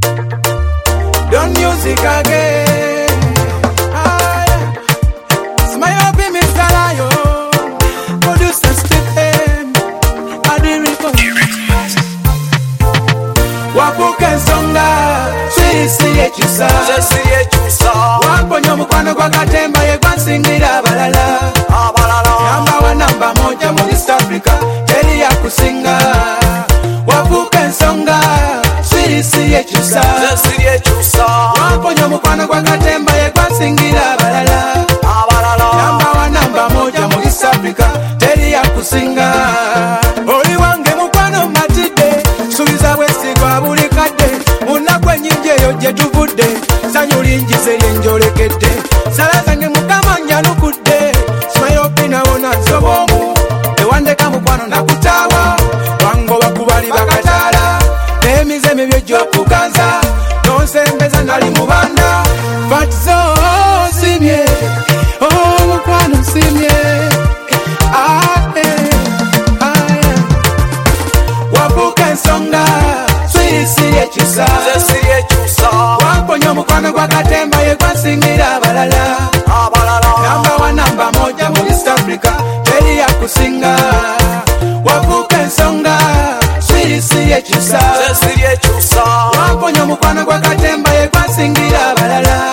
Don't music again. Smile up in Mr. Lion. Producer Stephen. Adi Records. Wapuke songa. Sisi yechusa. Waponyo mukwano kwa katemba ye kwa singira balala. Namba moja mu East Africa. Teri ya kusinga. Wapuke songa. Sisi yechusa. Waponyo mukwano kwa katemba ye kwa singira balala. Namba moja mu East Africa. Teri ya kusinga. Oli wange mukwano matide. Subiza wesi kwa bulikade. Munakwe nyinje yoje tuvudde. Sanyulinji seye njolekede. Salazange mukama njanukudde. Smile opina wona nsobomu. Ewandeka mukwano nakutawa. Wango bakubali bakatala. Emize mibyo gyokuganza. Nonsembeza nali mubanda. Fatizo simye. Oh mukwano simye. Wapuke nsonga. Swisi yechusa. Waponyo mukwano kwa katemba ye kwa singira balala. Namba moja mu East Africa. Teri ya kusinga. Wapuke nsonga. Swisi yechusa. Waponyo mukwano kwa katemba ye kwa singira balala.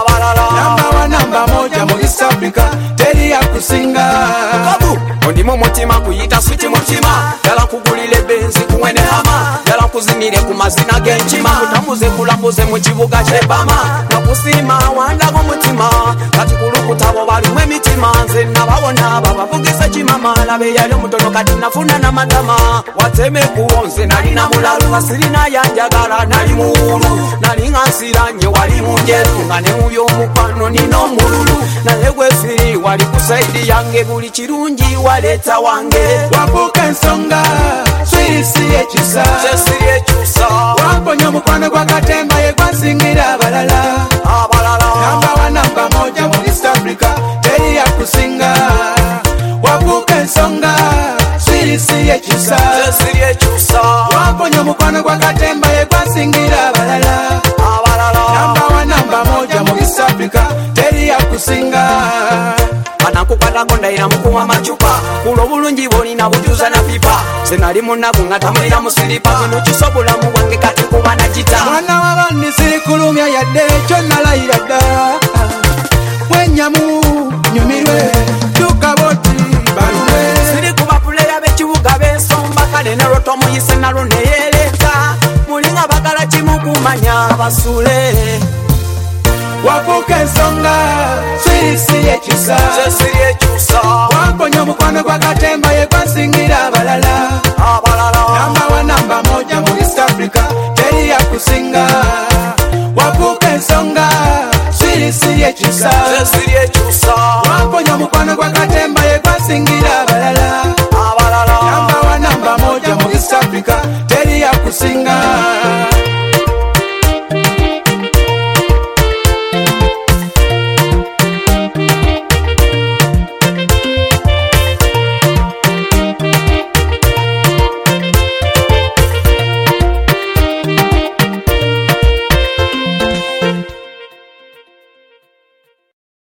Namba moja mu East Africa. Teri ya kusinga. Ondimo mutima kuyita switi mutima. Yala kugulile benzi kuwene hama. Yala kuzinire ku mazina genchima. Kutambuze kulambuze mu kibuga kyebama. Nakusima wandago mutima. Kati kulukutabo balimwe mitima. Nze nabawona babavugisa kimama. Labe yali mutono kati nafuna na matama. Wateme kuwonze nali na mulalu. Asirina yanjagala nali muulu. Nali ngansiranye wali munjeru. Ngane uyo mukwano nino mululu. Nalegwe siri wali kusaidi yange buli kirungi waleta wange. Wapuke nsonga. Swisi yechusa. Waponyo mukwano kwa katemba ye kwa singira balala. Namba moja mu East Africa. Teri ya kusinga. Wapuke nsonga. Swisi yechusa. Waponyo mukwano kwa katemba ye kwa singira balala. Namba moja mu East Africa. Teri ya kusinga. Anakukwata kondaira mukuwa machupa. Kulo bulungi bolina bujuza na pipa. Senali munaku ngatamulira musilipa. Kino kisobola mu wange kati kuba na jita. Mwana wabandi siri kulumya yadde kyonna layirada. Mwenyamu nyumirwe tukaboti baluwe. Siri kuba puleya bekibuga bensomba. Kale ne roto muyise nalo neyeleka. Mulinga bagala kimu kumanya basule. Wapuke nsonga. Swisi yechusa. Waponyo mukwano kwa katemba ye kwa singira balala.